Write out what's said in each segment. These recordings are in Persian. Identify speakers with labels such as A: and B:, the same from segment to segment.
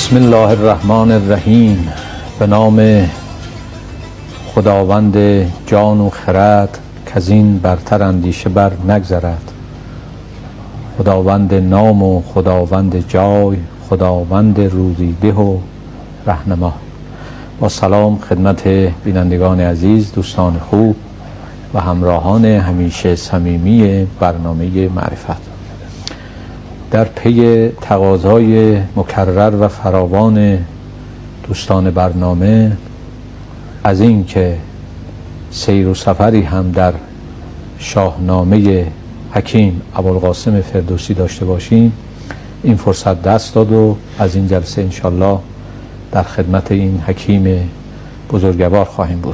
A: بسم الله الرحمن الرحیم. به نام خداوند جان و خرد کزین برتر اندیشه بر نگذرد. خداوند نام و خداوند جای، خداوند روزیده و رهنما. با سلام خدمت بینندگان عزیز، دوستان خوب و همراهان همیشه صمیمی برنامه معرفت. در پی تقاضای مکرر و فراوان دوستان برنامه از این که سیر و سفری هم در شاهنامه حکیم ابوالقاسم فردوسی داشته باشیم، این فرصت دست داد و از این جلسه انشالله در خدمت این حکیم بزرگوار خواهیم بود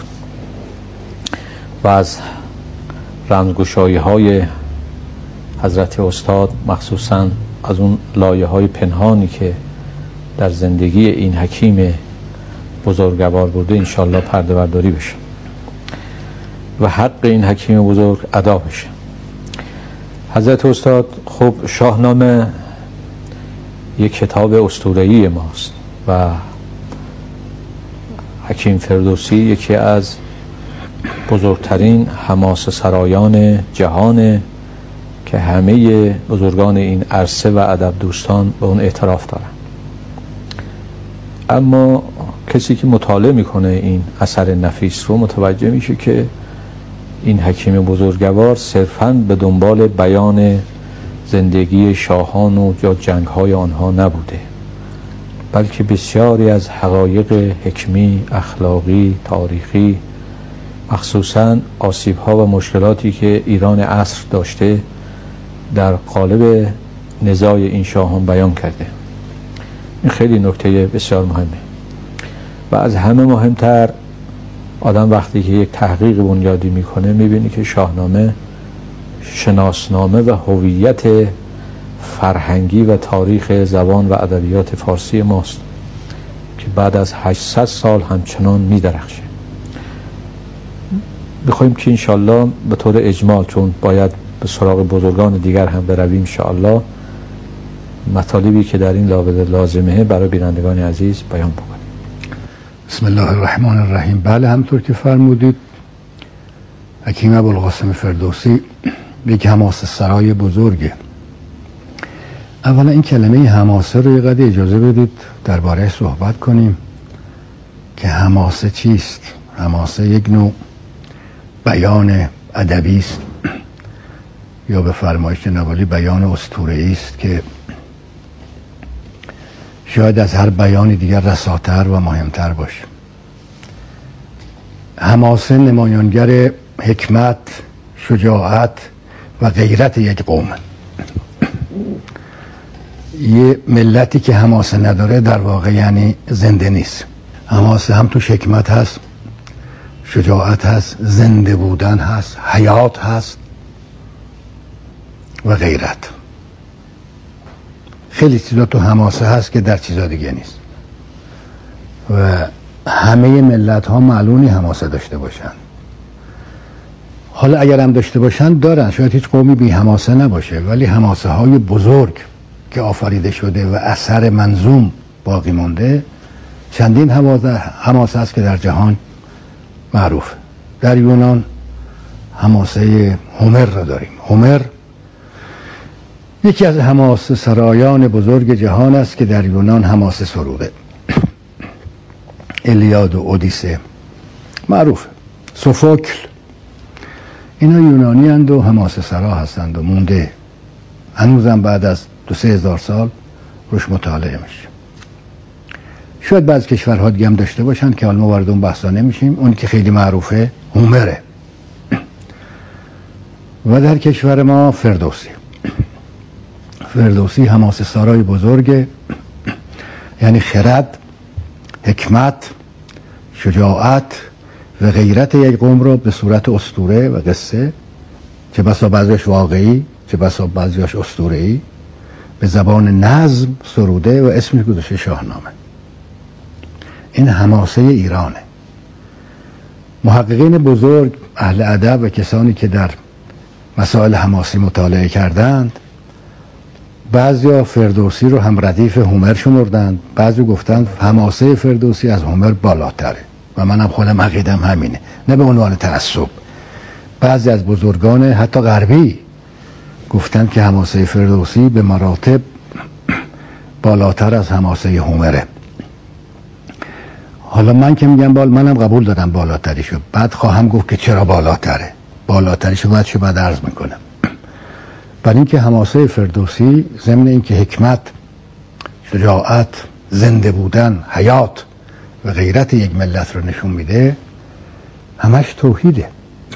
A: و از رمزگشایی های حضرت استاد، مخصوصاً از اون لایه های پنهانی که در زندگی این حکیم بزرگوار بوده انشالله پرده برداری بشه و حق این حکیم بزرگ ادا بشه. حضرت استاد، خب شاهنامه یک کتاب اسطوره‌ای ماست و حکیم فردوسی یکی از بزرگترین حماسه سرایان جهانه که همه بزرگان این عرصه و ادب دوستان به اون اعتراف دارن. اما کسی که مطالعه میکنه این اثر نفیس رو متوجه میشه که این حکیم بزرگوار صرفاً به دنبال بیان زندگی شاهان و یا جنگ‌های آنها نبوده، بلکه بسیاری از حقایق حکمی، اخلاقی، تاریخی، مخصوصاً آسیب‌ها و مشکلاتی که ایران عصر داشته در قالب نزاع این شاهان بیان کرده. این خیلی نکته بسیار مهمه و از همه مهمتر آدم وقتی که یک تحقیق بنیادی میکنه میبینی که شاهنامه شناسنامه و هویت فرهنگی و تاریخ زبان و ادبیات فارسی ماست که بعد از 800 سال همچنان میدرخشه. بخوایم که انشالله به طور اجمال، چون باید به سراغ بزرگان دیگر هم برویم انشاءالله، مطالبی که در این لابد لازمه برای بینندگان عزیز بیان بکنیم.
B: بسم الله الرحمن الرحیم. بله، همطور که فرمودید حکیم ابوالقاسم فردوسی یک حماسه سرای بزرگه. اولا این کلمه حماسه رو یه قدر اجازه بدید درباره صحبت کنیم که حماسه چیست. حماسه یک نوع بیان ادبی است یا به فرمایش نوالی بیان اسطوره‌ای است که شاید از هر بیان دیگر رساتر و مهمتر باشه. حماسه نمایانگر حکمت، شجاعت و غیرت یک قوم. یه ملتی که حماسه نداره در واقع یعنی زنده نیست. حماسه هم توش حکمت هست، شجاعت هست، زنده بودن هست، حیات هست و غیرت. خیلی چیزا تو حماسه هست که در چیزا دیگه نیست و همه ملت ها معلومی حماسه داشته باشن. حالا اگر هم داشته باشن دارن، شاید هیچ قومی بی حماسه نباشه، ولی حماسه های بزرگ که آفریده شده و اثر منظوم باقی مونده چندین حماسه هست که در جهان معروف. در یونان حماسه هومر رو داریم. هومر یکی از حماسه سرایان بزرگ جهان است که در یونان حماسه سروده. الیاد و اودیسه معروف. سوفوکل، اینا یونانی اند و حماسه سرا هستند و مونده. هنوزم بعد از 2-3 هزار سال روش مطالعه میشه. شاید بعض کشورها دیگه هم داشته باشن که حالا ما وارد اون بحثا نمیشیم. اون که خیلی معروفه هومره و در کشور ما فردوسی حماسه سرای بزرگ، یعنی خرد، حکمت، شجاعت و غیرت یک قوم رو به صورت اسطوره و قصه، چه بسا بعضیش واقعی چه بسا بعضیش اسطوره‌ای، به زبان نظم سروده و اسمش گذاشته شاهنامه. این حماسه ایرانه. محققین بزرگ، اهل ادب و کسانی که در مسائل حماسی مطالعه کردند بعضیا فردوسی رو هم ردیف هومر شمردن، بعضی گفتن حماسه فردوسی از هومر بالاتره و منم خودم عقیدم همینه، نه به عنوان تعصب. بعضی از بزرگان حتی غربی گفتن که حماسه فردوسی به مراتب بالاتر از حماسه هومره. حالا من که میگم منم قبول دارم بالاتریشو، بعد خواهم گفت که چرا بالاتره. بالاتریشو بعد عرض میکنم. برای اینکه حماسه فردوسی ضمن اینکه حکمت، شجاعت، زنده بودن، حیات و غیرت یک ملت رو نشون میده، همش توحیده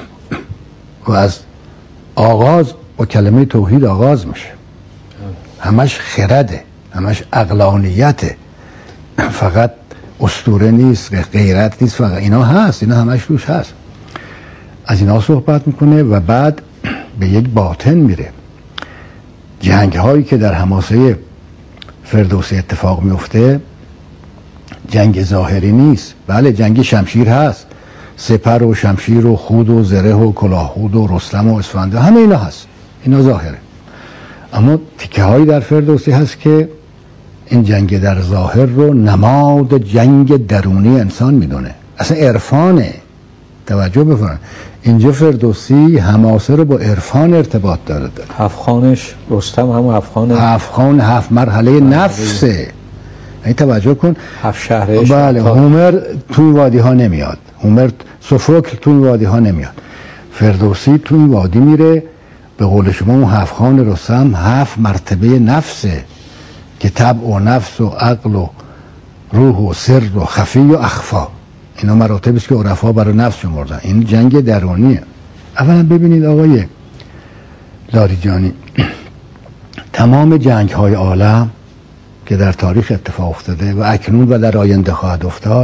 B: و از آغاز با کلمه توحید آغاز میشه. همش خرده، همش عقلانیته، فقط اسطوره نیست، غیرت نیست، فقط اینا هست، اینا همش روش هست. از اینا صحبت میکنه و بعد به یک باطن میره. جنگ هایی که در حماسه فردوسی اتفاق میفته جنگ ظاهری نیست. بله جنگ شمشیر هست، سپر و شمشیر و خود و زره و کلاهخود و رستم و اسفنده، همه اینا هست، اینا ظاهره. اما تیکه هایی در فردوسی هست که این جنگ در ظاهر رو نماد جنگ درونی انسان میدونه، اصلا عرفانه. توجه بفرمایید اینجا فردوسی حماسه رو با عرفان ارتباط داره.
A: هفت‌خوانش رستم هم
B: هفت‌خوان 7 مرحله نفسه. این توجه کن
A: 7 شهرش.
B: بله هومر توی وادی ها نمیاد، هومر سوفوکل توی وادی ها نمیاد، فردوسی توی وادی میره. به قول شما اون 7 خوان رستم 7 مرتبه نفسه که طبع و نفس و عقل و روح و سر و خفی و اخفا، اینا مراتبی است که عرفا برای نفس شمردن. این جنگ درونیه. اولا ببینید آقای لاریجانی، تمام جنگ های عالم که در تاریخ اتفاق افتاده و اکنون و در آینده خواهد افتاد،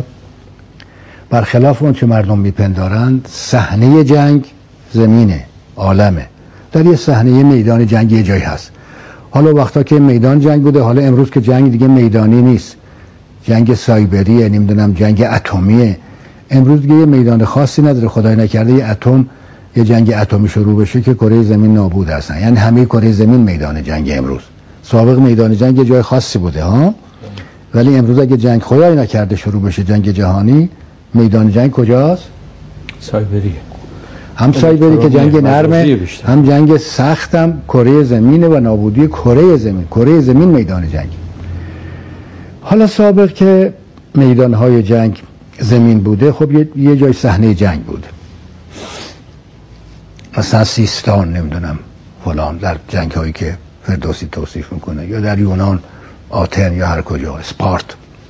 B: برخلاف اون چه مردم میپندارند، صحنه جنگ زمینه، عالمه. در یه صحنه میدان جنگ یه جایی هست. حالا وقتا که میدان جنگ بوده، حالا امروز که جنگ دیگه میدانی نیست، جنگ سایبریه، نمیدونم جنگ اتمیه، امروز دیگه یه میدان خاصی نداره. خدای نکرده یه اتم، یه جنگ اتمی شروع بشه که کره زمین نابود هستن، یعنی همه کره زمین میدان جنگ امروز. سابق میدان جنگ یه جای خاصی بوده ها، ولی امروز اگه جنگ خدای نکرده شروع بشه، جنگ جهانی، میدان جنگ کجاست؟
A: سایبریه.
B: هم سایبری که جنگ نرمه، هم جنگ سختم کره زمینه و نابودی کره زمین. کره زمین میدان جنگ. حالا سابق که میدانهای جنگ زمین بوده، خب یه جای صحنه جنگ بوده، مثلا سیستان، نمیدونم فلان، در جنگ هایی که فردوسی توصیف میکنه، یا در یونان آتن یا هر کجا، اسپارت.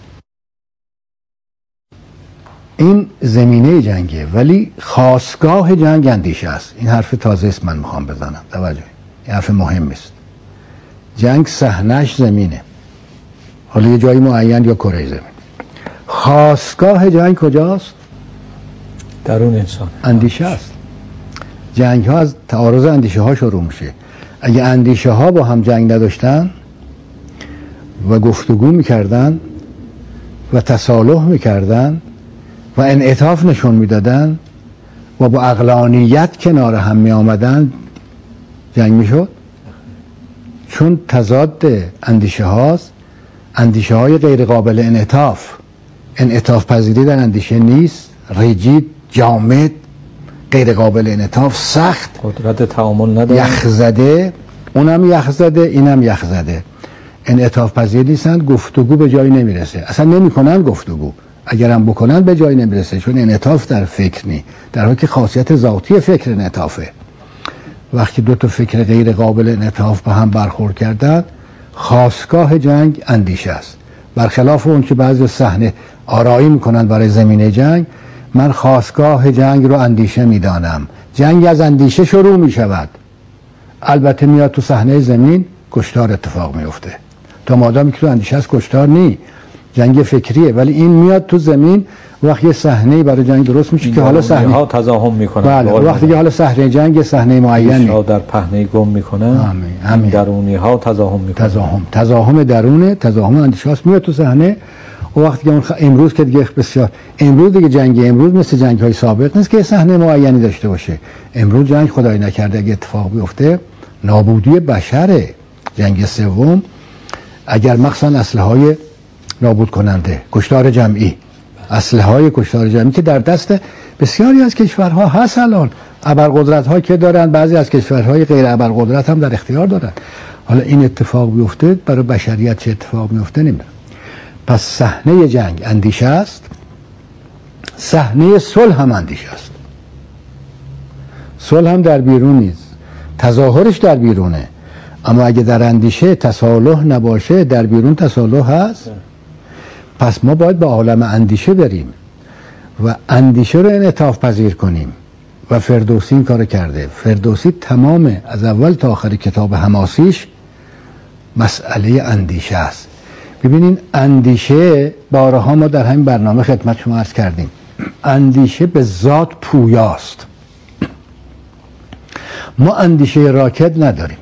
B: این زمینه جنگه، ولی خاستگاه جنگ اندیشه است. این حرف تازه است من میخوام بزنم، توجه، این حرف مهم است. جنگ صحنه‌اش زمینه، حالا یه جایی معین یا کره زمین. خاستگاه جنگ کجاست؟
A: درون انسان،
B: اندیشه است. جنگ ها از تعارض اندیشه ها شروع میشه. اگه اندیشه ها با هم جنگ نداشتن و گفتگو میکردن و تصالح میکردن و انعطاف نشون میدادن و با عقلانیت کنار هم می آمدن، جنگ میشد. چون تضاد اندیشه هاست، اندیشه های غیر قابل انعطاف پذیری در اندیشه نیست، ریجید، جامد، غیر قابل انعطاف، سخت،
A: قدرت تعامل نداره،
B: یخزده، اونم یخزده اینم یخزده، انعطاف پذیر نیستند، گفتگو به جایی نمیرسه، اصلا نمیکنن گفتگو، اگرم بکنن به جایی نمیرسه، چون انعطاف در فکر نی، در حالی که خاصیت ذاتی فکر انعطافه. وقتی دو تا فکر غیر قابل انعطاف به هم برخورد کردن، خاستگاه جنگ اندیشه است. برخلاف اون که بعضی صحنه آرایی میکنن برای زمینه جنگ، من خاستگاه جنگ رو اندیشه میدانم. جنگ از اندیشه شروع میشود، البته میاد تو صحنه زمین کشتار اتفاق میفته. تا مادامی که تو اندیشه است کشتار نی، جنگ فکریه، ولی این میاد تو زمین وقتی صحنه برای جنگ درست میشه که حالا صحنه ها
A: تزاحم میکنن.
B: بله، وقتی که حالا صحنه جنگ صحنه معینی
A: ها در پهنه گم میکنن، همین درونی ها تزاحم میکنن.
B: تزاحم درونه، تزاحم اندیشه است، میاد تو صحنه. و وقتی که اون امروز که دیگه بسیار، امروز دیگه جنگ امروز مثل جنگ های سابق نیست که صحنه معینی داشته باشه. امروز جنگ خدای نکرده اگه اتفاق بیفته نابودی بشره، جنگ سوم، اگر مخصوصا اسلحه‌های نابود کننده، کشتار جمعی، اسلحه‌های کشتار جمعی که در دست بسیاری از کشورها هست الان، ابرقدرت‌ها که دارن، بعضی از کشورهای غیر ابرقدرت هم در اختیار دارن. حالا این اتفاق بیفته برای بشریت چه اتفاق میفته نمیدونم. پس صحنه جنگ اندیشه است، صحنه صلح هم اندیشه است. صلح هم در بیرون نیست، تظاهرش در بیرونه، اما اگه در اندیشه تصالح نباشه، در بیرون تصالح هست. پس ما باید به عالم اندیشه بریم و اندیشه رو انعطاف پذیر کنیم و فردوسی این کار کرده. فردوسی تمام از اول تا آخر کتاب حماسیش مسئله اندیشه است. ببینین اندیشه، بارها ما در همین برنامه خدمت شما عرض کردیم، اندیشه به ذات پویاست. ما اندیشه راکد نداریم.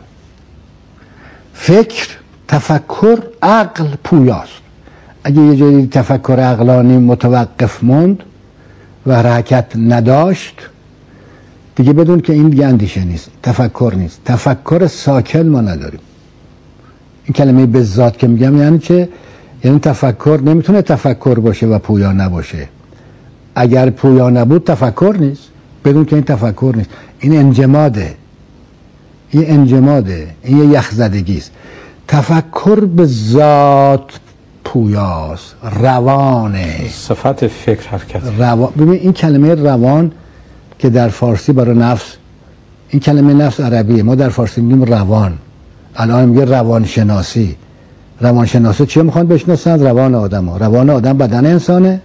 B: فکر، تفکر، عقل پویاست. اگه یه جایی تفکر عقلانی متوقف موند و حرکت نداشت، دیگه بدون که این دیگه اندیشه نیست، تفکر نیست. تفکر ساکن ما نداریم. این کلمه به ذات که میگم یعنی چه؟ یعنی تفکر نمیتونه تفکر باشه و پویا نباشه. اگر پویا نبود تفکر نیست، بدون که این تفکر نیست. این انجماده، این انجماده، این یه یخزدگی است. تفکر به ذات پویاست، روانه،
A: صفت فکر حرکت.
B: ببین این کلمه روان که در فارسی برای نفس، این کلمه نفس عربیه، ما در فارسی میگیم روان. الان میگه روانشناسی. روانشناسا چی میخوان بشناسن؟ روان آدم ها. روان آدم بدن انسانه،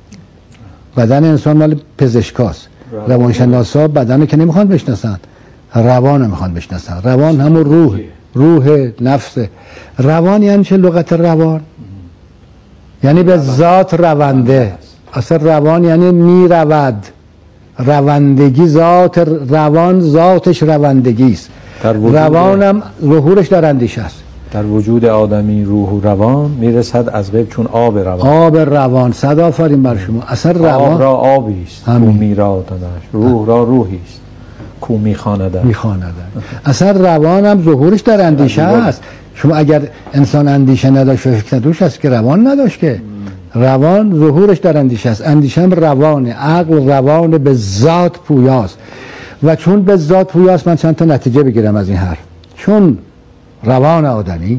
B: بدن انسان مال پزشکاست. روانشناسا بدن که نمیخوان بشناسن، روان میخوان بشناسن. روان همون روح، روح نفس. روان یعنی چه؟ لغت روان یعنی به ذات رونده. اصلا روان یعنی میرود، روندگی. ذات روان، ذاتش روندگی است. روانم ظهورش در اندیشه است.
A: در وجود آدمی روح و روان میرسد از غیب چون آب روان.
B: آب روان، صد آفرین بر شما. اصلا روان
A: آب را آبی است کو میراندش، روح را روحی است کو میخواندش.
B: اصلا روانم ظهورش در اندیشه است. شما اگر انسان اندیشه نداشت و فکر نداشت است که روان نداشت که. روان ظهورش در اندیشه است. اندیشه هم روانه، عقل روان به ذات پویاست. و چون به ذات پویاست من چند تا نتیجه بگیرم از این حرف. چون روان آدمی،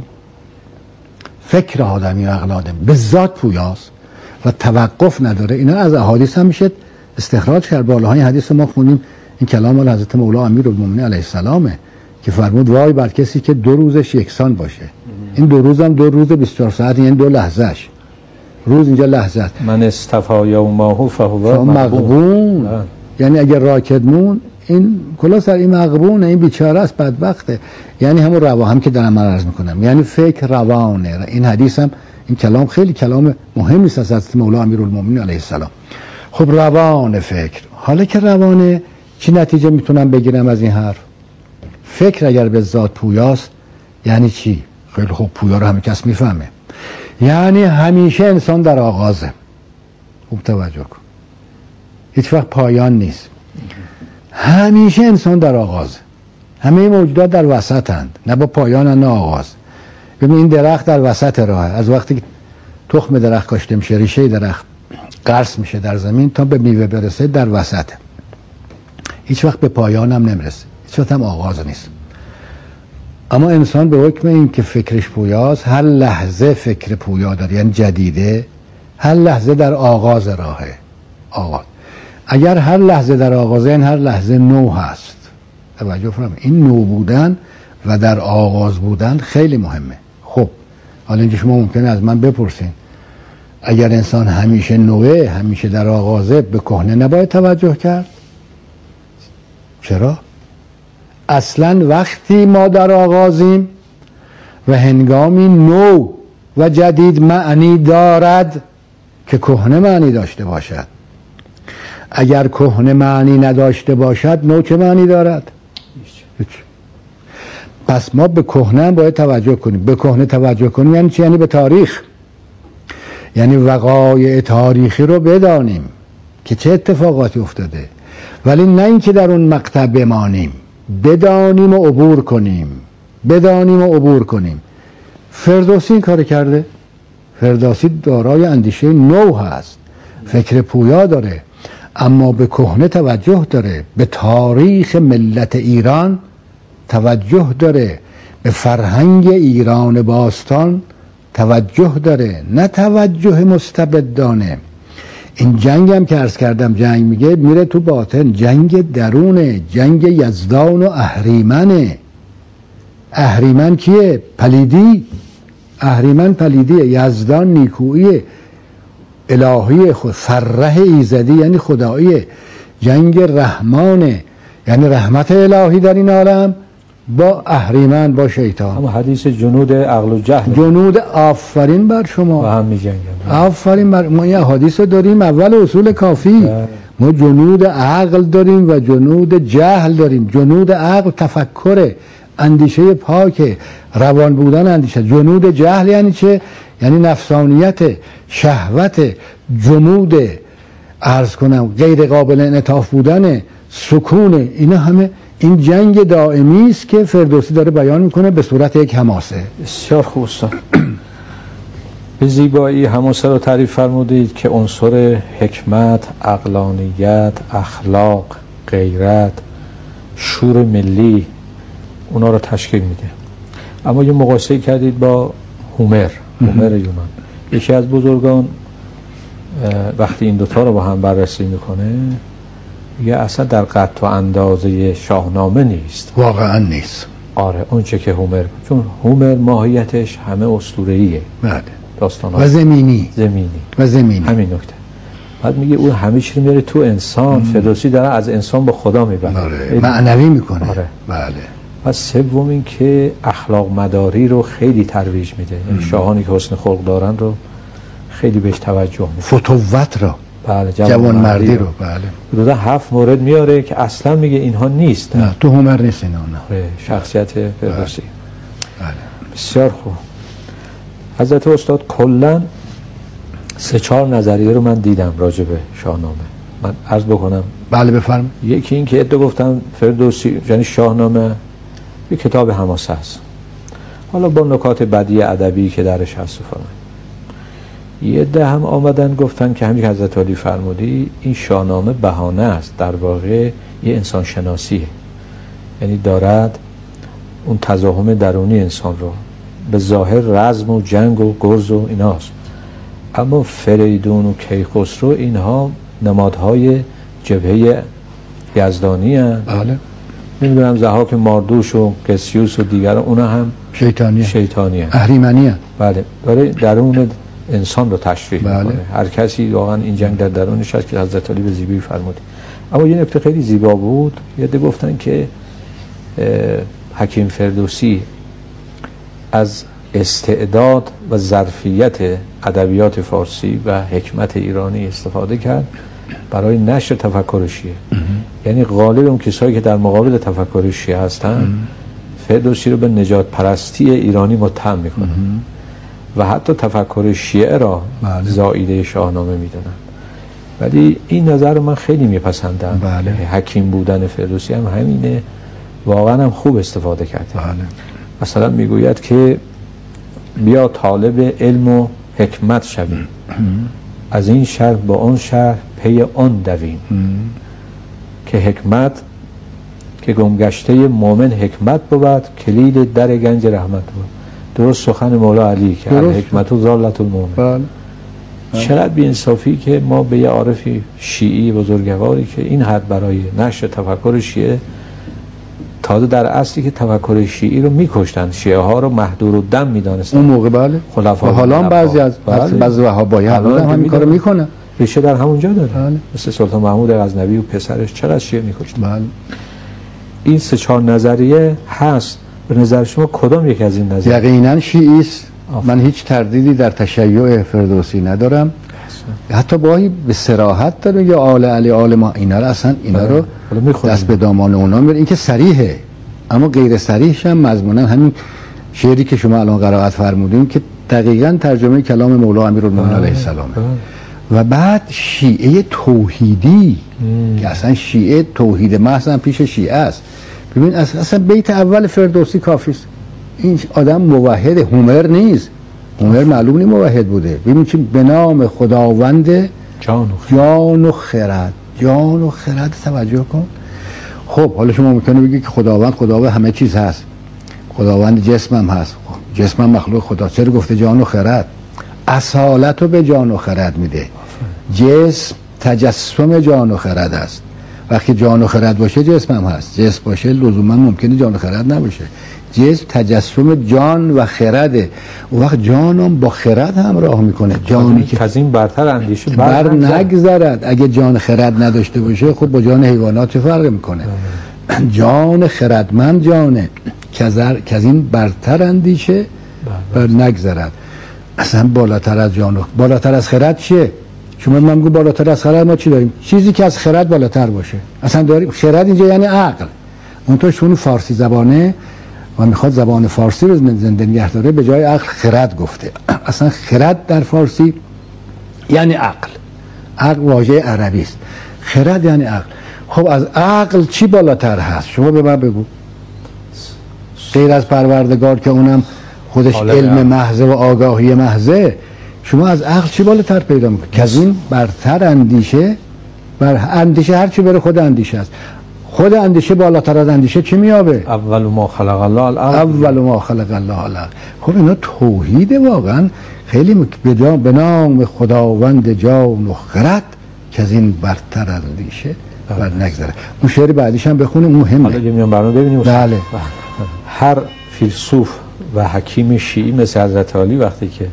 B: فکر آدمی و عقل آدمی به ذات پویاست و توقف نداره. اینا از احادیث هم میشه استخراج کرد. بالاهای حدیث ما خونیم، این کلام مال حضرت مولا امیرالمومنین علیه السلامه که فرمود وای بر کسی که 2 روزش یکسان باشه. این 2 روز هم 2 روز 24 ساعت، یعنی 2 لحظهش. روز اینجا لحظه است.
A: من استفا یومه فهو
B: مغبون. یعنی اگر راکد مون، این کلا سر این مغبونه، این بیچاره است، بدبخته. یعنی همون روا هم که دارم من عرض میکنم، یعنی فکر روانه. این حدیث هم، این کلام خیلی کلام مهمی است از حضرت مولا امیرالمومنین علیه السلام. خب روان فکر، حالا که روانه چی نتیجه میتونم بگیرم از این حرف؟ فکر اگر به ذات پویاست یعنی چی؟ خیلی خوب، پویا رو همه کس میفهمه. یعنی همیشه انسان در آغازه. خوب توجه کن، هیچ وقت پایان نیست. همیشه انسان در آغازه. همه موجودات در وسطند، نه با پایان نه آغاز. ببین این درخت در وسط راهه. از وقتی که تخم درخت کاشته میشه، ریشه درخت غرس میشه در زمین تا به میوه برسه، در وسطه. هیچ وقت به پایان هم نمیرسه، هیچ وقت هم آغاز نیست. اما انسان به حکم این که فکرش پویاست، هر لحظه فکر پویا داره، یعنی جدیده. هر لحظه در آغاز راهه. آغاز. اگر هر لحظه در آغازه، این هر لحظه نو هست. توجه فرمایید، این نو بودن و در آغاز بودن خیلی مهمه. خب حالا اینجا شما ممکنه از من بپرسین، اگر انسان همیشه نوه، همیشه در آغازه، به کهنه نباید توجه کرد؟ چرا؟ اصلا وقتی ما در آغازیم و هنگامی نو و جدید معنی دارد که کهنه معنی داشته باشد. اگر کهنه معنی نداشته باشد، نو چه معنی دارد؟ هیچ. پس ما به کهنه باید توجه کنیم. به کهنه توجه کنیم یعنی چی؟ یعنی به تاریخ، یعنی وقایع تاریخی رو بدانیم که چه اتفاقاتی افتاده، ولی نه اینکه در اون مقطع بمانیم. بدانیم و عبور کنیم، بدانیم و عبور کنیم. فردوسی این کار کرده. فردوسی دارای اندیشه نو هست، فکر پویا داره، اما به کهنه توجه داره، به تاریخ ملت ایران توجه داره، به فرهنگ ایران باستان توجه داره، نه توجه مستبدانه. این جنگ هم که عرض کردم، جنگ میره تو باطن، جنگ درونه، جنگ یزدان و اهریمنه. اهریمن کیه؟ پلیدی. اهریمن پلیدیه، یزدان نیکوییه، الهی خود، فرح ایزدی یعنی خداییه. جنگ رحمانه، یعنی رحمت الهی در این عالم با اهریمن، با شیطان.
A: اما حدیث جنود عقل و جهل،
B: جنود، آفرین بر شما،
A: با هم می‌جنگن.
B: آفرین بر ما. یه حدیث داریم اول اصول کافی، ما جنود عقل داریم و جنود جهل داریم. جنود عقل تفکره، اندیشه پاکه، روان بودن اندیشه. جنود جهل یعنی چه؟ یعنی نفسانیت، شهوت، جمود، عرض کنم غیر قابل انعطاف بودن، سکون. اینا همه این جنگ دائمی است که فردوسی داره بیان میکنه به صورت یک حماسه.
A: بسیار خوب استاد. به زیبایی حماسه رو تعریف فرمودید که عنصر حکمت، عقلانیت، اخلاق، غیرت، شور ملی اونا رو تشکیل میده. اما یه مقایسه کردید با هومر یونان. یکی از بزرگان وقتی این دوتا رو با هم بررسی میکنه یه اصلا در قد و اندازه شاهنامه نیست،
B: واقعا نیست.
A: آره اون چه که هومر، چون هومر ماهیتش همه اسطوره‌ایه،
B: بله،
A: داستان
B: و زمینی
A: و زمینی همین نکته. بعد میگه اون همه چی میاره تو انسان. فردوسی داره از انسان با خدا میبره،
B: آره. معنوی میکنه.
A: آره.
B: بله.
A: و سوم این که اخلاق مداری رو خیلی ترویج میده، یعنی شاهانی که حسن خلق دارن رو خیلی بهش توجه میده،
B: فتوت رو،
A: بله،
B: جوان مردی رو. بله.
A: حدودا 7 مورد میاره که اصلا میگه اینها نیست.
B: نه تو هومر نیست اینا. نه.
A: شخصیت فردوسی.
B: بله.
A: بسیار خوب. حضرت استاد کلا 3-4 نظریه رو من دیدم راجع به شاهنامه. من عرض بکنم.
B: بله بفرمایید.
A: یکی این که ادعا گفتن فردوسی یعنی شاهنامه یک کتاب حماسه است، حالا با نکات بدیع ادبی که درش هست فلان. یه عده هم آمدن گفتن که همین که حضرت علی فرمودی این شاهنامه بهانه است، در واقع یه انسان شناسیه، یعنی دارد اون تزاهم درونی انسان رو، به ظاهر رزم و جنگ و گرز و ایناست، اما فریدون و کیخسرو اینها نمادهای جبهه یزدانی هستند.
B: بله.
A: نمیدونم ضحاک ماردوش و کسیوس و دیگر اونا هم شیطانی هست،
B: اهریمنی هست.
A: بله، داره درون انسان رو تشریح
B: بله.
A: میکنه. هر کسی واقعا این جنگ در درونش هست که حضرت علی به زیبایی فرمود. اما یه نکته خیلی زیبا بود، یه عده گفتن که حکیم فردوسی از استعداد و ظرفیت ادبیات فارسی و حکمت ایرانی استفاده کرد برای نشر تفکر شیعه. یعنی غالب اون کسایی که در مقابل تفکر شیعه هستن فردوسی رو به نجات پرستی ایرانی متهم میکنن و حتی تفکر شیعه را زائیده شاهنامه میدونن. ولی این نظر من خیلی میپسندم.
B: بله.
A: حکیم بودن فردوسی هم همینه، واقعا هم خوب استفاده کرده.
B: بله.
A: مثلا میگوید که بیا طالب علم و حکمت شویم، از این شهر با آن شهر پی آن دویم، که حکمت که گمگشته مومن حکمت بود، کلید در گنج رحمت بود. درست سخن مولا علی که حکمت و ضالت المومن.
B: بله.
A: چقدر بی‌انصافی که ما به یه عارفی شیعی بزرگواری که این حد برای نشر تفکر شیعه، تازه در اصلی که تفکر شیعی رو میکشتن، شیعه ها رو مهدور الدم میدانستن
B: اون موقع. بله.
A: خلفا
B: حالا هم بعضی وهابایی هم همین کارو میکنن،
A: ریشه در همونجا داره.
B: بله.
A: مثل سلطان محمود غزنوی و پسرش چقدر شیعه میکشتن.
B: بله.
A: این 3-4 نظریه هست. به نظر شما کدام یک از این نظریه؟
B: یقینا شیعی است. من هیچ تردیدی در تشیع فردوسی ندارم. حتی باهی به صراحت داره یا آل علی آل ما، اینا رو اصلا رو دست به دامان اونا میره. این که صریحه، اما غیر صریحش هم مضمونا همین شعری که شما الان قرائت فرمودین که دقیقاً ترجمه کلام مولا امیرالمومنین علیه السلام. و بعد شیعه توحیدی که اصلا شیعه توحید محض پیش شیعه است. ببین اصلا بیت اول فردوسی کافی است. این آدم موحد هومر نیست. هومر معلوم نیست موحد بوده. ببین چی به نام خداوند جان و خرد. جان و خرد توجه کن. خب حالا شما ممکنه بگی که خداوند همه چیز هست، خداوند جسم هم هست، جسم هم مخلوق خدا، چرا گفته جان و خرد؟ اصالت رو به جان و خرد میده. جسم تجسم جان و خرد است. وقتی جان و خرد باشه جسم هم هست، جسم باشه لزوما ممکنه جان و خرد نباشه. جسم تجسم جان و خرده. اون وقت جانم با خرد همراه میکنه. جانی که
A: از این برتر اندیشه
B: بر نگذرد. اگه جان خرد نداشته باشه خب با جان حیوانات چه فرقی میکنه؟ جان خردمند جانه که از این برتر اندیشه بر نگذرد. اصلا بالاتر از جان و بالاتر از خرد چیه؟ شما من میگم بالاتر از خرد ما چی داریم؟ چیزی که از خرد بالاتر باشه. اصلا داریم خرد اینجا یعنی عقل. اونطور چون فارسی زبانه و میخواد زبان فارسی رو زنده نگه داره به جای عقل خرد گفته. اصلا خرد در فارسی یعنی عقل. عقل واژه عربی است. خرد یعنی عقل. خب از عقل چی بالاتر هست؟ شما به من بگو. غیر از پروردگار که اونم خودش علم محض و آگاهی محضه، شما از عقل چی بالاتر پیدا میکنید؟ که از این برتر اندیشه. بر اندیشه هر چی بره خود اندیشه است. خود اندیشه بالاتر از اندیشه چی میابه؟
A: اول ما خلق الله العقل.
B: اول ما خلق الله العقل. خب اینا توحیده واقعا. خیلی به نام خداوند جان و خرد که از این برتر اندیشه بر نگذره. اون شعر بعدیش هم بخونیم مهمه.
A: حالا میام برنامه ببینیم.
B: بله.
A: هر فیلسوف و حکیم شیعی مثل حضرت علی وقتی که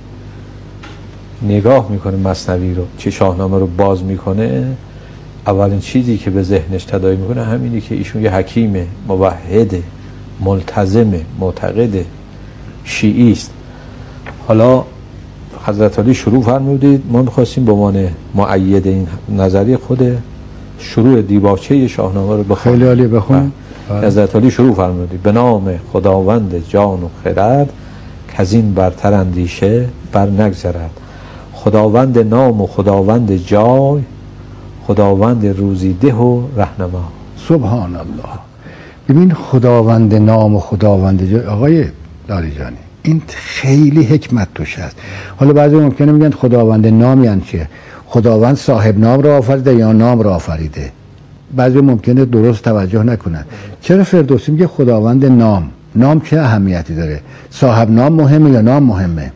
A: نگاه میکنه مثنوی رو، چه شاهنامه رو باز میکنه، اولین چیزی که به ذهنش تداعی میکنه همینی که ایشون یه حکیم موحد ملتزم معتقد شیعی است. حالا حضرت علی شروع فرمودید، ما میخواستیم به عنوان مؤید این نظریه خود شروع دیباچه شاهنامه رو بخونیم.
B: خیلی عالی بخون.
A: حضرت علی شروع فرمودید به نام خداوند جان و خرد که از این برتر اندیشه بر نگذرد. خداوند نام و خداوند جای، خداوند روزی ده و رهنما.
B: سبحان الله. ببین خداوند نام و خداوند جای. آقای لاریجانی این خیلی حکمت توش هست. حالا بعضی ممکنه میگن خداوند نام یعنی چیه؟ خداوند صاحب نام را آفریده یا نام را آفریده؟ بعضی ممکنه درست توجه نکنن. چرا فردوسی میگه خداوند نام؟ نام چه اهمیتی داره؟ صاحب نام مهمه یا نام مهمه؟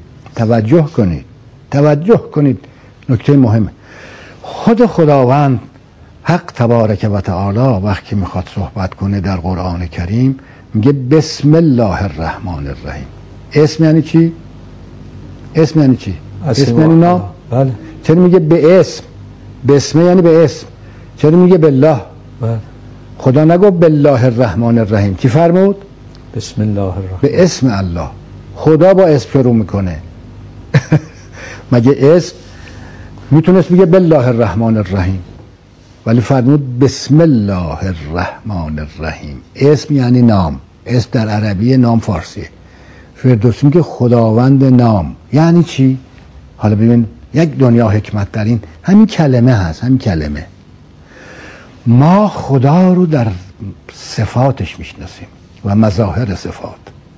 B: توجه کنید نکته مهمه. خود خداوند حق تبارک و تعالی وقتی میخواد صحبت کنه در قرآن کریم میگه بسم الله الرحمن الرحیم. اسم یعنی چی؟ اسم یعنی نام.
A: بله.
B: چرا میگه به اسم؟ بسم یعنی به اسم. چرا میگه بالله؟
A: بله.
B: خدا نگفت بالله الرحمن الرحیم. چی فرمود؟
A: بسم الله الرحمن.
B: به اسم الله. خدا با اسم شروع میکنه. مگه اسم میتونست بگه بالله الرحمن الرحیم، ولی فرمود بسم الله الرحمن الرحیم. اسم یعنی نام. اسم در عربی نام فارسیه. فردوسی میگه خداوند نام یعنی چی؟ حالا ببین یک دنیا حکمت در این همین کلمه هست. همین کلمه ما خدا رو در صفاتش میشناسیم و مظاهر صفات.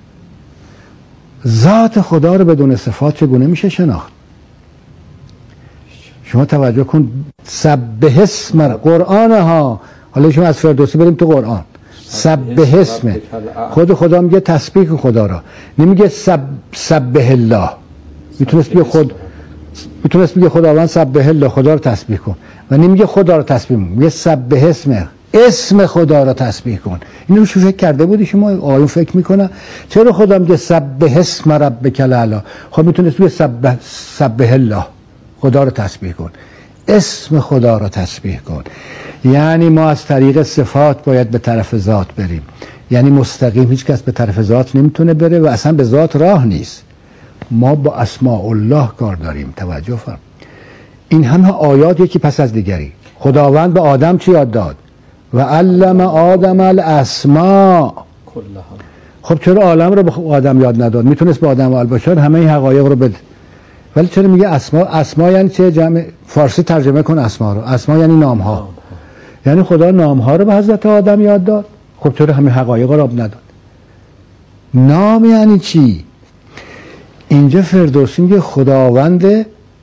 B: ذات خدا رو بدون صفات چگونه میشه شناخت؟ شما توجه کن. سبح اسم قرآن ها. حالا شما از فردوسی بریم تو قرآن. سبح اسم خود خدا میگه تسبیح خدا را، نمیگه سبح الله. میتونست بگه خداوند سبح الله خدا رو تسبیح کن، و نمیگه خدا رو تسبیح کن، میگه سبح اسم خدا رو تسبیح کن. اینو شو فکر کرده بودی شما؟ آیون فکر میکنه چرا خدا میگه سبح اسم ربک الاعلی؟ خب میتونست بگه سبح الله خدا رو تسبیح کن، اسم خدا رو تسبیح کن. یعنی ما از طریق صفات باید به طرف ذات بریم. یعنی مستقیم هیچ کس به طرف ذات نمیتونه بره و اصلا به ذات راه نیست. ما با اسماء الله کار داریم. توجه فرم. این همه آیات یکی پس از دیگری. خداوند به آدم چی یاد داد؟ و علم آدم الاسماء. خب چرا عالم رو به آدم یاد نداد؟ میتونست به آدم و البشر همه این حقایق رو بده. ولی چرا میگه اسما؟ اسما یعنی چه؟ جمع فارسی ترجمه کن اسما رو. اسما یعنی نام ها. یعنی خدا نام ها رو به حضرت آدم یاد داد. خب چرا همه حقایق رو نداد؟ نام یعنی چی؟ اینجا فردوسی میگه خداوند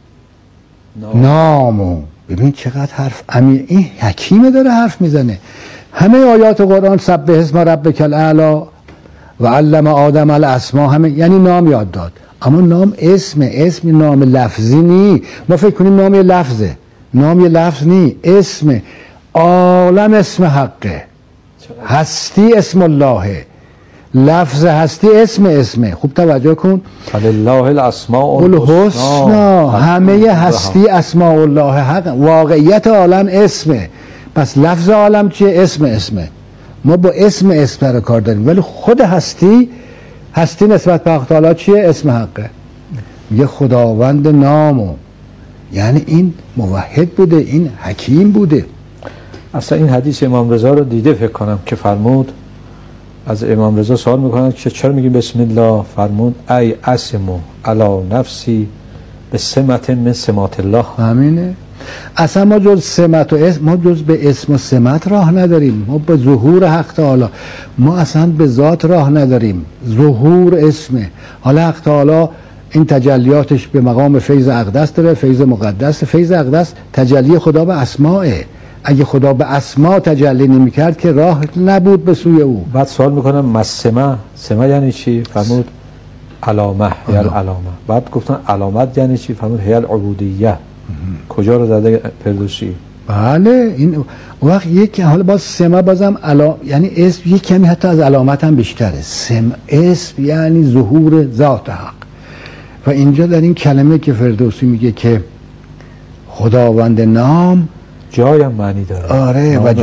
B: نامو. ببین چقدر حرف عمیق، این حکیمه داره حرف میزنه. همه آیات قرآن سبح اسم ربک الاعلی و علم آدم الاسما، همه یعنی نام یاد داد. اما نام اسم نام لفظی نی. ما فکر کنیم نام یه لفظه، نام یه لفظ نی، اسم. عالم اسم حقه، هستی اسم الله، لفظ هستی اسمه. خوب توجه کن.
A: فلله الاسماء
B: الحسنا، همه هستی اسماء الله حق، واقعیت عالم اسمه. پس لفظ عالم چیه؟ اسمه. ما با اسم رو کار داریم، ولی خود هستی نسبت به حق تعالی چیه؟ اسم حقه. میگه خداوند نامو، یعنی این موحد بوده، این حکیم بوده.
A: اصلا این حدیث امام رضا رو دیده فکر کنم که فرمود، از امام رضا سوال میکنن که چرا میگیم بسم الله؟ فرمود ای اسمو علی نفسی به سمت من سمات الله.
B: همینه. اصلا ما جز سمت و اسم، ما جز به اسم و سمت راه نداریم، ما به ظهور حق تعالی، ما اصلا به ذات راه نداریم. ظهور اسمه. حالا حق تعالی این تجلیاتش به مقام فیض اقدس داره، فیض مقدس. فیض اقدس تجلی خدا به اسمائه. اگه خدا به اسما تجلی نمی‌کرد که راه نبود به سوی او.
A: بعد سوال میکنم سمه یعنی چی؟ فرمود علامه یا علامه. بعد گفتن علامت یعنی چی؟ فرمود هی العبودیه. کجا رو زده فردوسی؟
B: بله این وقت یک حالا باز سمه بازم یعنی اسم یک کمی حتی از علامت هم بیشتره. اسم یعنی ظهور ذات حق. و اینجا در این کلمه که فردوسی میگه که خداوند نام،
A: جایم معنی داره.
B: آره و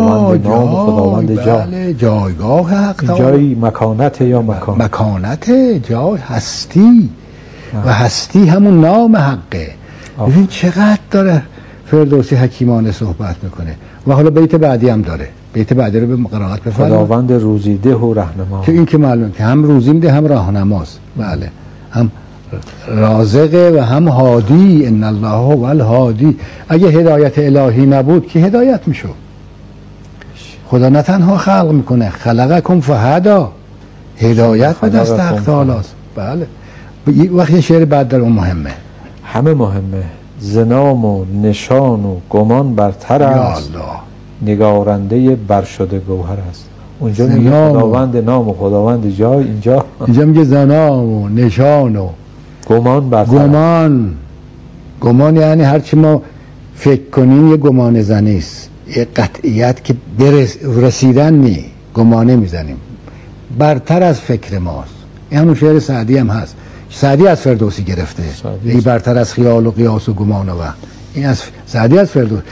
A: خداوند جای.
B: بله جایگاه حق.
A: جای مکانت یا مکان.
B: مکانت جای هستی و هستی همون نام حقه. ببین چقدر داره فردوسی حکیمانه صحبت میکنه. و حالا بیت بعدی هم داره. بیت بعدی رو به قرائت بفرمایید.
A: خداوند روزیده و رهنما.
B: که این که معلومه که هم روزی میده هم راهنماست. بله هم رازقه و هم هادی. ان الله هو الهادی. اگه هدایت الهی نبود که هدایت میشد. خدا نه تنها خلق میکنه، خلقکم فهدا، هدایت به دست حق تعالی است. بله. وقتی یه شعر بعد در اون مهمه،
A: همه مهمه. زنام و نشان و گمان برتر است، نگارنده برشده گوهر است. اونجا میگه خداوند نام و خداوند جای، اینجا
B: میگه زنام و نشان و
A: گمان برتر.
B: گمان یعنی هرچی ما فکر کنیم یه گمان زنی است، یه قطعیت که رسیدن نی، گمانه میزنیم، برتر از فکر ماست. این همون شعر سعدی هم هست. سعدی از فردوسی گرفته. این برتر از خیال و قیاس و گمان و این از سعدی از فردوسی.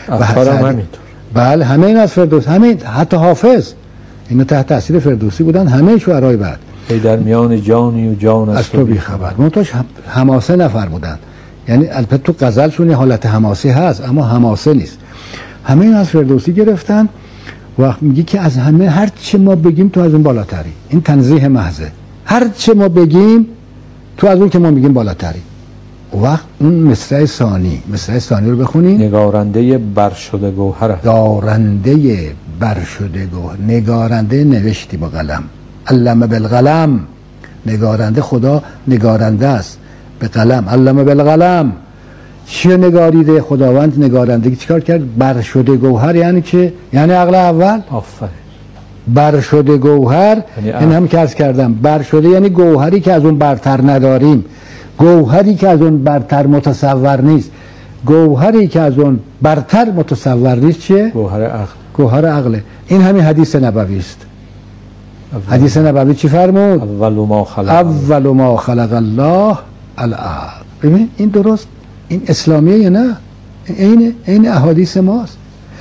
B: بله همه این از فردوسی، همه حتی حافظ اینا تحت تاثیر فردوسی بودن، همه شعرهای بعد.
A: ای در میان جانی و جان
B: از تو بی خبر. منتاش حماسه نفر بودن، یعنی البته تو غزلشون حالت حماسی هست اما حماسه نیست. همه این از فردوسی گرفتن. وقت میگی که از همه هر چه ما بگیم تو از اون بالاتری. این تنزیه محضه. هر چه ما بگیم تو از اون که ما میگیم بالاتری. وقت اون مصرع ثانی رو بخونین.
A: نگارنده برشده گوهر.
B: دارنده برشده گوهر. نگارنده نوشتی با قلم. علم بالقلم. نگارنده، خدا نگارنده است به قلم. علم بالقلم. چیه نگاریده؟ خداوند نگارندگی چیکار کرد؟ برشده گوهر یعنی چه؟ یعنی عقل اول.
A: آفرین.
B: برشده گوهر این هم که عرض کردم، برشده یعنی گوهری که از اون برتر نداریم، گوهری که از اون برتر متصور نیست. گوهری که از اون برتر متصور نیست چیه؟
A: گوهر عقل.
B: گوهر عقله. این همین حدیث نبوی است. حدیث نبوی چی فرمود؟ اول ما خلق الله العقل. ببین این درست، این اسلامیه یا نه؟ این احادیث ماست.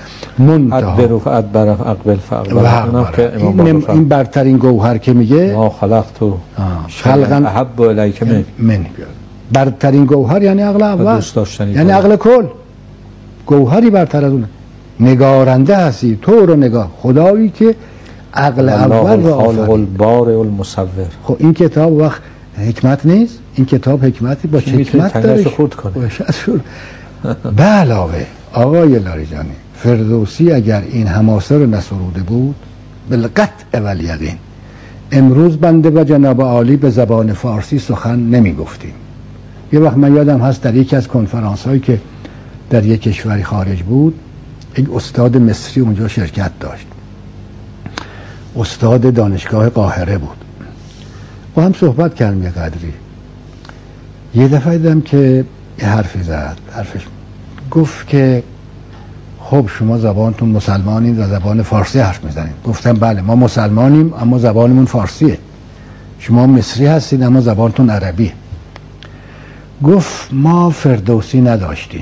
A: ادبر فادبر اقبل فاقبل.
B: این برترین گوهر که میگه
A: ما خلقت خلقا احب الیک من.
B: برترین گوهر یعنی عقل اول، یعنی عقل کل. گوهری برتر از اون. نگارنده هستی تو رو نگاه، خدایی که عقل اول رو
A: خالق البارئ المصور.
B: خب این کتاب وقت حکمت نیست؟ این کتاب حکمتی با حکمت داره خود کنه. به علاوه آقای لاریجانی فردوسی اگر این حماسه رو نسروده بود بالقطع والیقین، امروز بنده و جناب عالی به زبان فارسی سخن نمی گفتیم. یه وقت من یادم هست در یکی از کنفرانس هایی که در یک کشوری خارج بود، یک استاد مصری اونجا شرکت داشت، استاد دانشگاه قاهره بود. با هم صحبت کردیم یه قدری. یه دفعه دیدم که یه حرفی زد. حرفش گفت که خب شما زبانتون مسلمانین و زبان فارسی حرف میزنید. گفتم بله ما مسلمانیم اما زبانمون فارسیه. شما مصری هستید اما زبانتون عربیه. گفت ما فردوسی نداشتیم.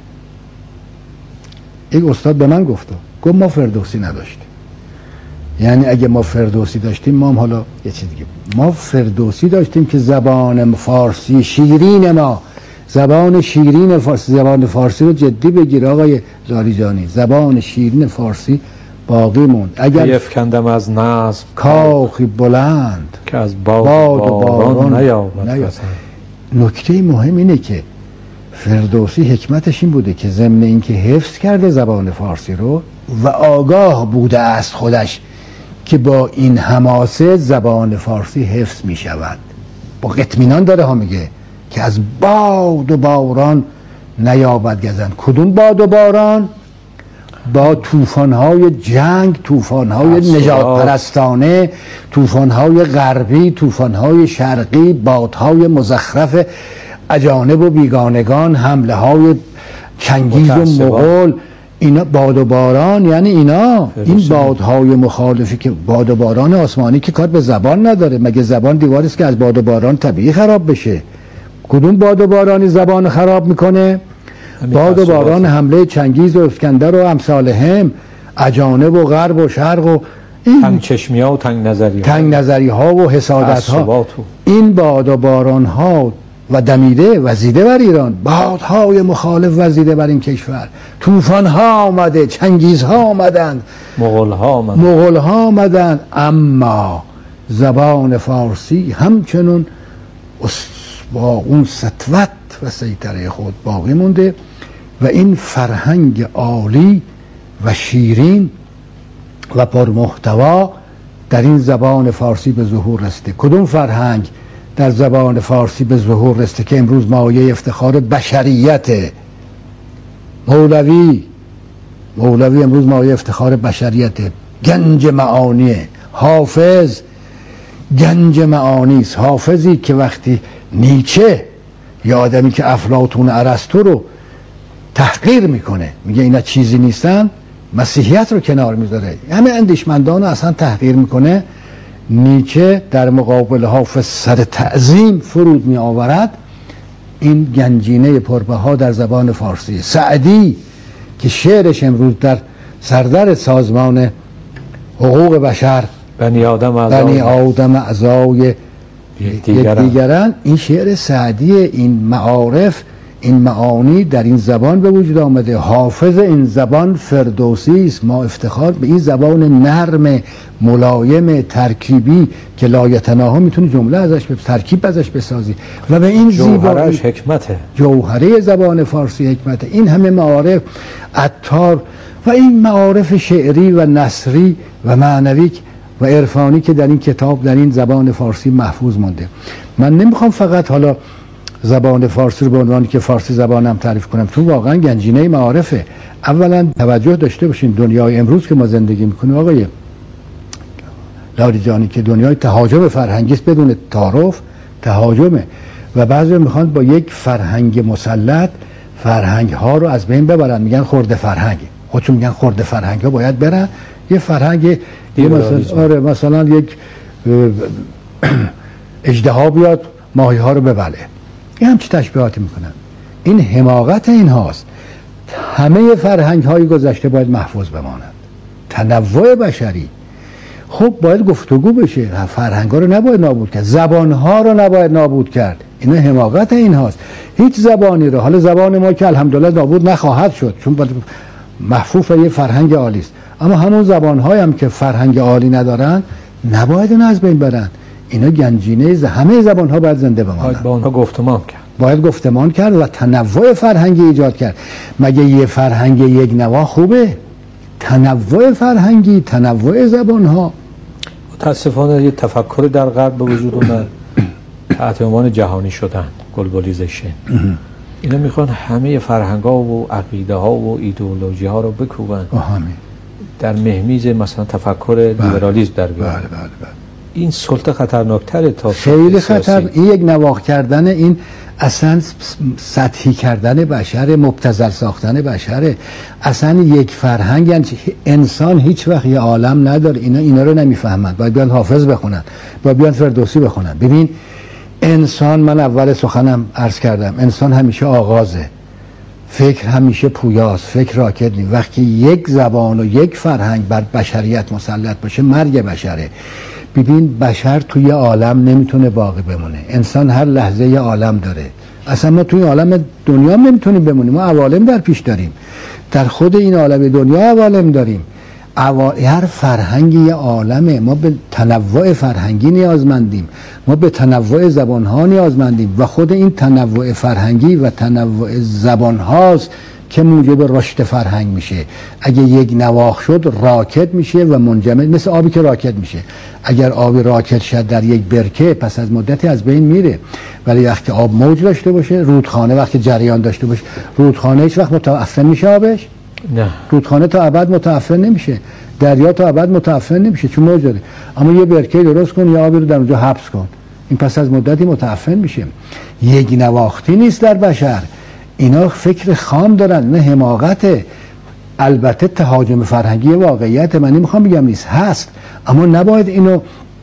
B: یک استاد به من گفت ما فردوسی نداشتیم. یعنی اگه ما فردوسی داشتیم ما هم حالا یه چیز دیگه، ما فردوسی داشتیم که زبان فارسی شیرین ما، زبان شیرین فارسی، زبان فارسی رو جدی بگیر آقای زاریجانی، زبان شیرین فارسی باقی موند. اگر
A: بیفکندم از نظم
B: کاخی بلند
A: که از باد و باران نیابد.
B: نکته مهم اینه که فردوسی حکمتش این بوده که ضمن اینکه حفظ کرده زبان فارسی رو و آگاه بوده از خودش که با این حماسه زبان فارسی حفظ می شود. با اطمینان داره ها میگه که از باد و باران نیابد گزند. کدوم باد و باران؟ با طوفان‌های جنگ، طوفان‌های نجات پرستانه، طوفان‌های غربی، طوفان‌های شرقی، بادهای مزخرف اجانب و بیگانگان، حمله‌های چنگیز و مغول. اینا باد و باران یعنی اینا، این بادهای مخالفی که باد و باران آسمانی که کار به زبان نداره. مگه زبان دیواری است که از باد و باران طبیعی خراب بشه؟ کدوم باد و بارانی زبان خراب میکنه؟ باد و باران حمله چنگیز و اسکندر و امثالهم، اجانب و غرب و شرق و
A: تنگ چشمی ها و
B: تنگ نظری ها و حسادت ها. این باد و باران ها و دمیده وزیده بر ایران، بادهای مخالف وزیده بر این کشور، طوفان ها آمده، چنگیز ها آمدند، مغول ها آمدند، اما زبان فارسی همچنون با اون سطوت و سیطره خود باقی مونده و این فرهنگ عالی و شیرین و پرمحتوا در این زبان فارسی به ظهور رسیده. کدوم فرهنگ در زبان فارسی به ظهور رسیده که امروز مایه افتخار بشریت؟ مولوی امروز مایه افتخار بشریت، گنج معانی. حافظ گنج معانی است. حافظی که وقتی نیچه یا آدمی که افلاطون ارسطو رو تحقیر میکنه، میگه اینا چیزی نیستن، مسیحیت رو کنار میذاره، همه اندیشمندان رو اصلا تحقیر میکنه، نیچه در مقابل حافظ سر تعظیم فرود می آورد. این گنجینه پربها در زبان فارسی. سعدی که شعرش امروز در سردر سازمان حقوق بشر بنی آدم اعضای دیگران، این شعر سعدی، این معارف، این معانی در این زبان به وجود آمده. حافظ این زبان فردوسی است. ما افتخار به این زبان نرم، ملایم، ترکیبی که لایتناها میتونی جمله ازش ترکیب ازش بسازی و به این
A: جوهرش حکمته.
B: جوهره زبان فارسی حکمته. این همه معارف عطار و این معارف شعری و نثری و معنوی و عرفانی که در این کتاب در این زبان فارسی محفوظ مونده. من نمیخوام فقط حالا زبان فارسی رو به عنوان که فارسی زبانم تعریف کنم، چون واقعا گنجینه معارفه. اولا توجه داشته باشین دنیای امروز که ما زندگی میکنیم آقای لاریجانی که دنیای تهاجم فرهنگی است، بدون تعارف تهاجمه و بعضی میخوان با یک فرهنگ مسلط فرهنگ ها رو از بین ببرن. میگن خرده فرهنگ، خودشون میگن خرده فرهنگ ها باید برن. یه فرهنگ مثلا یک اژدها بیاد ماهی ها رو ببله، این همچی تشبیهاتی میکنن. این حماقت این هاست. همه فرهنگ های گذشته باید محفوظ بماند. تنوع بشری خب باید گفتگو بشه. فرهنگ ها رو نباید نابود کرد، زبان ها رو نباید نابود کرد. این حماقت این هاست. هیچ زبانی رو، حالا زبان ما که الحمدلله نابود نخواهد شد چون محفوظ یه فرهنگ عالی است، اما همون زبان های هم که فرهنگ عالی ندارن نباید اون از بین برن. اینا گنجینه همه زبان ها باید زنده بمانند.
A: باید با اونها گفتمان کرد.
B: باید گفتمان کرد و تنوع فرهنگی ایجاد کرد. مگه یه فرهنگ یک نوا خوبه؟ تنوع فرهنگی، تنوع زبان ها.
A: متاسفانه یه تفکر در غرب به وجود اومد تحت عنوان جهانی شدن، گلوبالیزیشن. اینا میخوان همه فرهنگ‌ها و عقیده ها و ایدئولوژی ها رو بکوبن در مهمیز مثلا تفکر لیبرالیسم در بیارن.
B: بله.
A: این سلطه خطرناکتره تا
B: خیلی خطر. این یک نواخت کردن، این اصلا سطحی کردن بشر، مبتذل ساختن بشره. اصلا یک فرهنگ، یعنی انسان هیچ وقت یه عالم نداره. اینا رو نمیفهمند. باید بیان حافظ بخونن، باید بیان فردوسی بخونن. ببین انسان، من اول سخنم عرض کردم، انسان همیشه آغازه، فکر همیشه پویاست، فکر راکت نیست. وقتی یک زبان و یک فرهنگ بر بشریت مسلط باشه، مرگ بشره. ببین بشر توی عالم نمیتونه باقی بمونه. انسان هر لحظه یه عالم داره. اصلا ما توی عالم دنیا نمیتونیم بمونیم. ما عوالم در پیش داریم. در خود این عالم دنیا عوالم داریم. هر فرهنگی یه عالمه. ما به تنوع فرهنگی نیازمندیم. ما به تنوع زبانها نیازمندیم و خود این تنوع فرهنگی و تنوع زبانهاست که موجب رشد فرهنگ میشه. اگه یک نواخت شد راکد میشه و منجمد، مثل آبی که راکد میشه. اگر آبی راکد شد در یک برکه، پس از مدتی از بین میره. ولی وقتی آب موج داشته باشه، رودخانه وقتی جریان داشته باشه، رودخانه هیچ وقت متعفن میشه آبش؟
A: نه.
B: رودخانه تا ابد متعفن نمیشه. دریا تا ابد متعفن نمیشه چون موج داره. اما یه برکه درست کن، یا آبی رو در اونجا حبس کن، این پس از مدتی متعفن میشه. یک نواختی نیست در بشر. اینا فکر خام دارن، نه حماقته. البته تهاجم فرهنگی واقعیت، من نمیخوام بگم نیست، هست، اما نباید اینو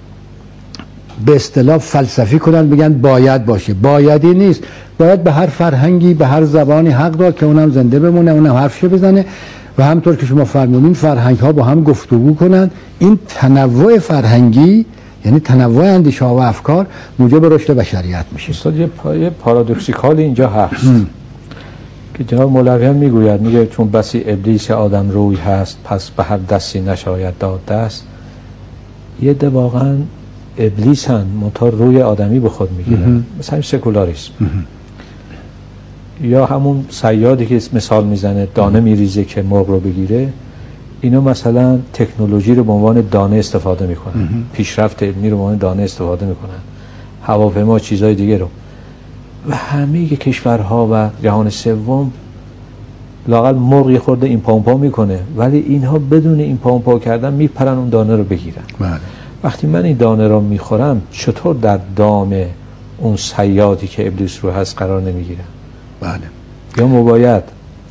B: به اصطلاح فلسفی کنن بگن باید باشه. بایدی نیست. باید به هر فرهنگی، به هر زبانی حق داد که اونم زنده بمونه، اونم حرفشو بزنه و همطور که شما فرمودین فرهنگ ها با هم گفتگو کنن. این تنوع فرهنگی، یعنی تنوع اندیشه ها و افکار، موجب رشد بشریت میشه.
A: استاد یه پارادوکسیکال اینجا هست که جناب مولوی هم میگه چون بسی ابلیس آدم روی هست، پس به هر دستی نشاید داد دست. یه ده واقعا ابلیس هن، منتها روی آدمی به خود میگیرن، مثلا این سکولاریسم. یا همون صیادی که مثال میزنه دانه میریزه که مرغ رو بگیره، اینا مثلا تکنولوژی رو به عنوان دانه استفاده میکنن، پیشرفت علمی رو به عنوان دانه استفاده میکنن، هواپیما، چیزهای دیگه رو. و همه کشورها و جهان سوم لااقل مرغ یه خورده این پامپا میکنه، ولی اینها بدون این پامپا کردن میپرن اون دانه رو بگیرن.
B: بله.
A: وقتی من این دانه رو میخورم، چطور در دام اون صیادی که ابلیس رو هست قرار نمیگیرم؟
B: بله.
A: یا ما باید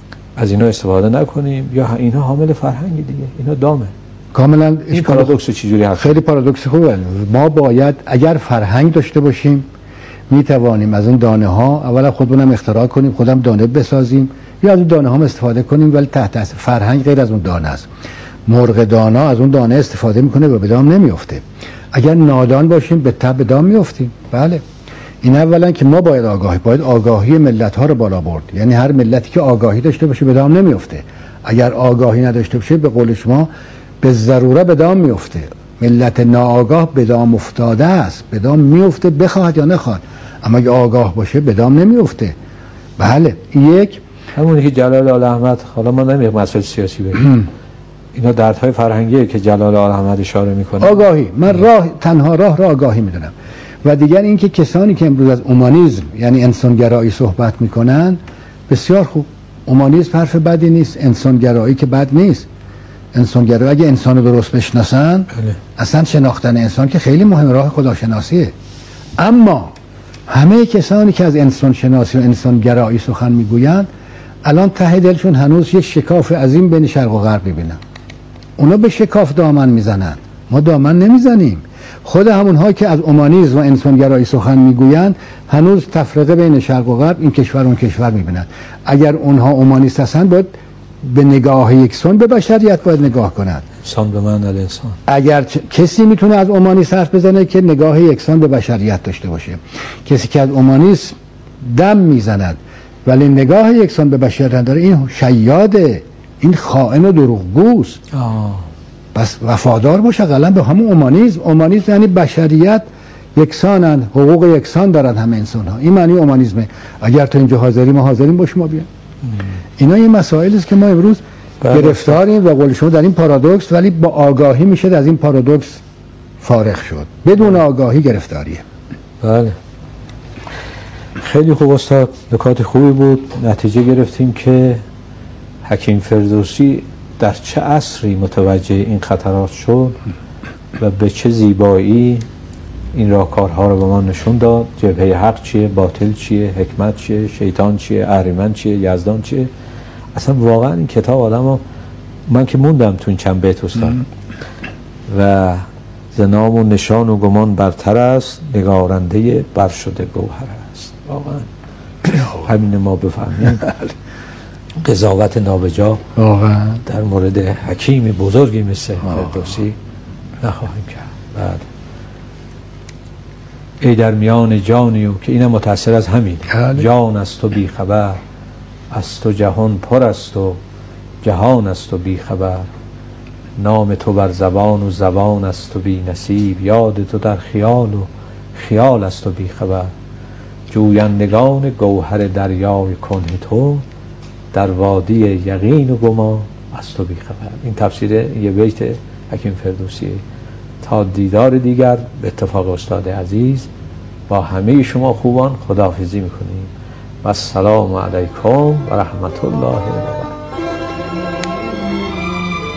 A: از اینا استفاده نکنیم، یا اینا حامل فرهنگی دیگه، اینا دامه.
B: کاملا
A: این پارادوکس چجوری هست؟
B: خیلی پارادوکس خوبه. ما باید اگر فرهنگ داشته باشیم، میتوانیم از این دانه ها اولا خودمونم اختراع کنیم، خودم دانه بسازیم، یا از اون دانه ها استفاده کنیم، ولی تحت تاثیر فرهنگ غیر از اون دانه است. مرغ دانا از اون دانه استفاده میکنه و به دام نمیفته. اگر نادان باشیم به دام میافتیم. بله. این اولا که ما باید آگاهی ملت ها رو بالا برد. یعنی هر ملتی که آگاهی داشته باشه به دام نمیفته. اگر آگاهی نداشته باشه به قول شما به ضروره به دام میفته. ملت ناآگاه به دام افتاده است. به دام میفته بخواد یا نخواد. اما اگه آگاه باشه به دام نمیفته. بله. یک
A: همونی که جلال آل احمد، حالا ما نمیگم مسائل سیاسی بگیم، اینا دردهای فرهنگیه که جلال آل احمد اشاره میکنه.
B: آگاهی، من تنها راه را آگاهی میدونم. و دیگر اینکه کسانی که امروز از اومانیسم یعنی انسانگرایی صحبت میکنن، بسیار خوب. اومانیسم حرف بدی نیست، انسانگرایی که بد نیست. انسانگرایی اگه انسان رو درست بشناسن، اصلا شناختن انسان که خیلی مهم، راه خداشناسیه. اما همه کسانی که از انسان شناسی و انسانگرایی سخن میگویند، الان ته دلشون هنوز یک شکاف عظیم بین شرق و غرب میبینن. اونا به شکاف دامن میزنن، ما دامن نمیزنیم. خود همونها که از اومانیسم و انسانگرایی سخن میگویند هنوز تفرقه بین شرق و غرب، این کشور اون کشور میبینن. اگر اونها اومانیست هستن باید به نگاه یکسان به بشریت باید نگاه کنند.
A: انسان به معنی انسان.
B: اگر کسی میتونه از اومانیسم حرف بزنه که نگاه یکسان به بشریت داشته باشه. کسی که از اومانیسم دم میزند ولی نگاه یکسان به بشریت داره، این شیاده، این خائن و دروغگوست. پس وفادار باشه اقلا به همون اومانیسم. اومانیسم یعنی بشریت یکسانن، حقوق یکسان دارن همه انسان ها. این معنی اومانیسمه. اگر تو اینجا حاضری ما حاضریم، باش ما بیان. اینا این مسائلی است که ما امروز گرفتاریم و قول شما در این پارادوکس، ولی با آگاهی میشه از این پارادوکس فارغ شد، بدون آگاهی گرفتاریه.
A: بله خیلی خوب استاد، نکات خوبی بود. نتیجه گرفتیم که حکیم فردوسی در چه عصری متوجه این خطرات شد و به چه زیبایی این راهکارها رو به ما نشون داد. جبهه حق چیه، باطل چیه، حکمت چیه، شیطان چیه، اهریمن چیه، یزدان چیه. اصلا واقعا این کتاب آدمو، من که موندم تو این چند بیت استاد. و ز نام و نشان و گمان برتر است، نگارنده برشده گوهر است. واقعا همین ما بفهمیم قضاوت نابجا
B: واقعا
A: در مورد حکیم بزرگی مثل فردوسی نخواهیم کرد. بعد ای در میان جانیو، که اینم متأثر از همین جان است و بی خبر، از تو جهان پر است و جهان است و بی خبر، نام تو بر زبان و زبان است و بی نصیب، یاد تو در خیال و خیال است و بی خبر، جویندگان گوهر دریای کنه تو، در وادی یقین و گمان از تو بی خبر. این تفسیر یه بیت حکیم فردوسی. تا دیدار دیگر به اتفاق استاد عزیز با همه شما خوبان خداحافظی میکنیم و السلام علیکم و رحمت الله و برکاته.